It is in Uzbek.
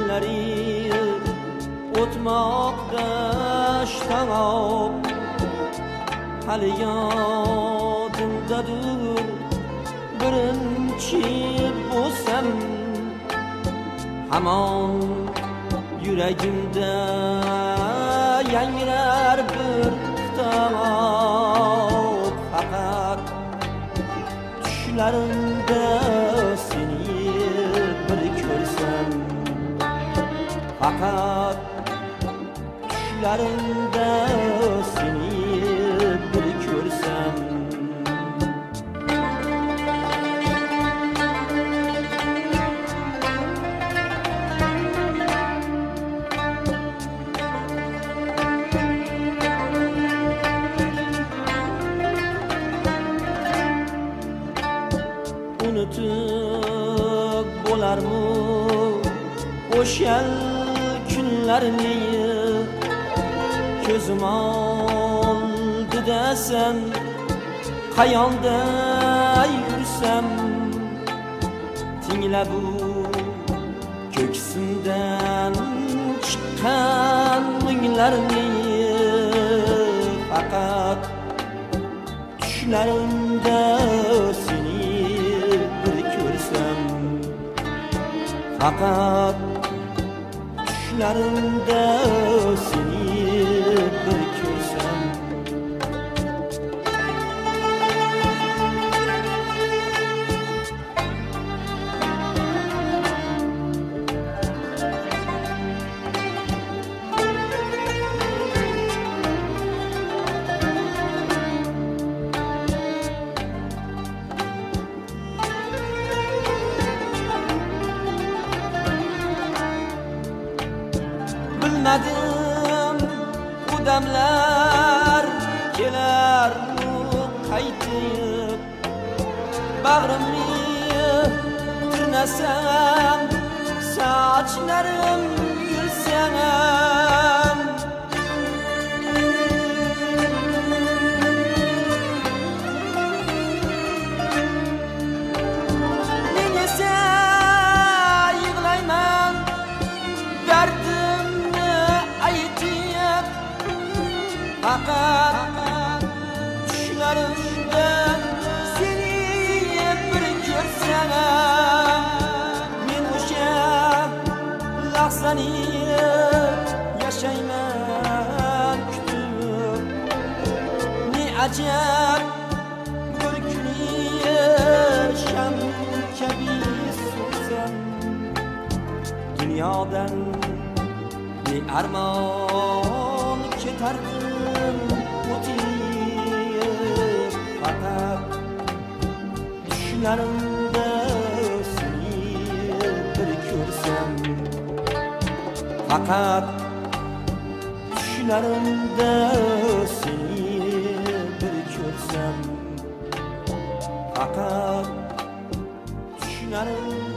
kunlari o'tmoqda shtamoq hali yodimdadir birinchi bo'lsam hamon yuragimda yangrar bir tomoq faqat tushlarimda seni bir ko'rsam faqat tushlarimda seni bir ko'rsam unutib bo'larmi o'sha kunlarni ko'zim oldida sen qayonda yursam tingla bu ko'ksimdan chiqqan minglarni faqat tushlarimda seni bir ko'rsam faqat tushlarimda seni bir ko'rsam bilmadim bu damlar kelarmi qaytib bag'rimni tirnasam sochlarim yulsam men esa yig'layman dardimni aytib faqat tushlarimda seni bir ko'rsam men o'sha lahzani yashayman kutib ne ajab bir kuni sham kabi so'ksam dunyodan armon ketardim o'tib faqat tushlarimda seni bir ko'rsam faqat tushlarimda seni bir ko'rsam faqat tushlarimda